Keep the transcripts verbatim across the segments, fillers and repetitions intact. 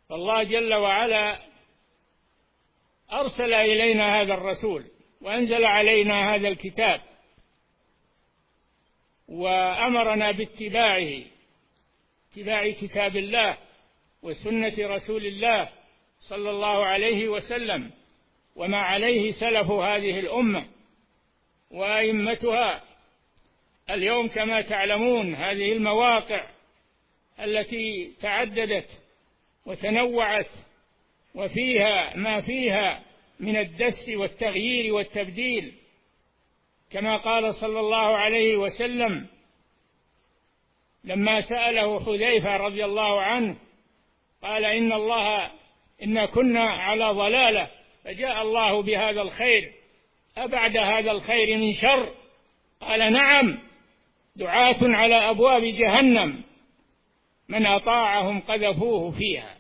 فالله جل وعلا أرسل إلينا هذا الرسول وأنزل علينا هذا الكتاب وأمرنا باتباعه، اتباع كتاب الله وسنة رسول الله صلى الله عليه وسلم وما عليه سلف هذه الأمة وأئمتها. اليوم كما تعلمون هذه المواقع التي تعددت وتنوعت وفيها ما فيها من الدس والتغيير والتبديل، كما قال صلى الله عليه وسلم لما سأله حذيفة رضي الله عنه قال إن الله إن كنا على ضلالة فجاء الله بهذا الخير أبعد هذا الخير من شر؟ قال نعم، دعاة على أبواب جهنم من أطاعهم قذفوه فيها.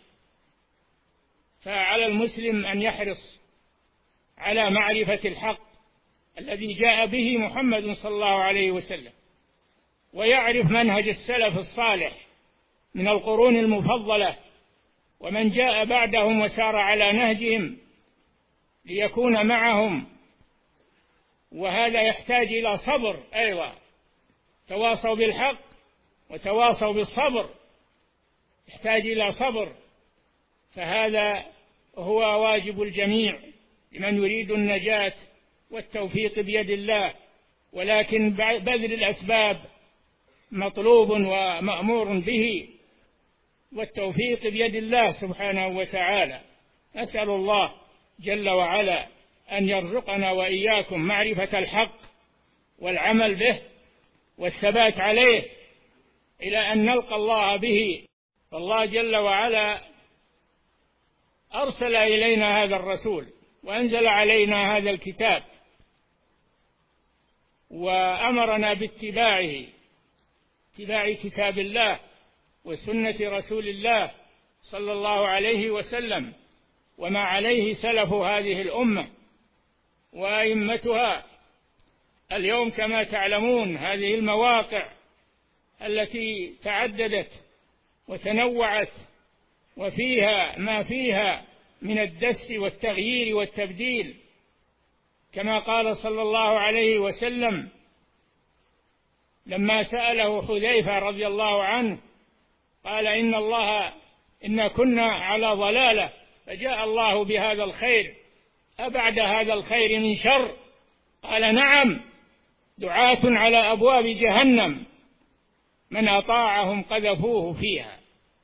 فعلى المسلم أن يحرص على معرفة الحق الذي جاء به محمد صلى الله عليه وسلم، ويعرف منهج السلف الصالح من القرون المفضلة ومن جاء بعدهم وسار على نهجهم ليكون معهم. وهذا يحتاج إلى صبر أيضا، تواصوا بالحق وتواصوا بالصبر، يحتاج إلى صبر، فهذا هو واجب الجميع لمن يريد النجاة، والتوفيق بيد الله، ولكن بذل الأسباب مطلوب ومأمور به، والتوفيق بيد الله سبحانه وتعالى. نسأل الله جل وعلا أن يرزقنا وإياكم معرفة الحق والعمل به والثبات عليه إلى أن نلقى الله به. فالله جل وعلا أرسل إلينا هذا الرسول وأنزل علينا هذا الكتاب وأمرنا باتباعه، اتباع كتاب الله وسنة رسول الله صلى الله عليه وسلم وما عليه سلف هذه الأمة وأئمتها. اليوم كما تعلمون هذه المواقع التي تعددت وتنوعت وفيها ما فيها من الدس والتغيير والتبديل، كما قال صلى الله عليه وسلم لما سأله حذيفة رضي الله عنه قال إن الله إن كنا على ضلالة فجاء الله بهذا الخير أبعد هذا الخير من شر؟ قال نعم، دعاة على أبواب جهنم من أطاعهم قذفوه فيها.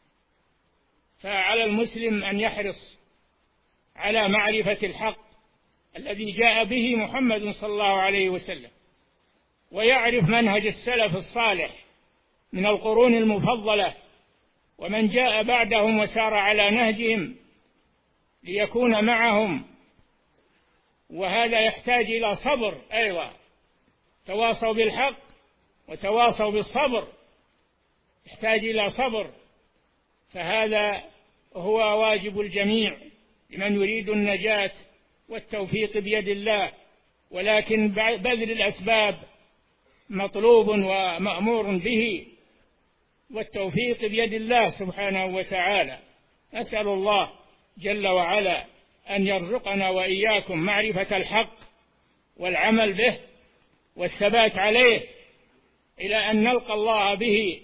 فعلى المسلم أن يحرص على معرفة الحق الذي جاء به محمد صلى الله عليه وسلم، ويعرف منهج السلف الصالح من القرون المفضلة ومن جاء بعدهم وسار على نهجهم ليكون معهم. وهذا يحتاج إلى صبر أيضا، تواصوا بالحق وتواصوا بالصبر، يحتاج إلى صبر، فهذا هو واجب الجميع لمن يريد النجاة، والتوفيق بيد الله، ولكن بذل الأسباب مطلوب ومأمور به، والتوفيق بيد الله سبحانه وتعالى. نسأل الله جل وعلا أن يرزقنا وإياكم معرفة الحق والعمل به والثبات عليه إلى أن نلقى الله به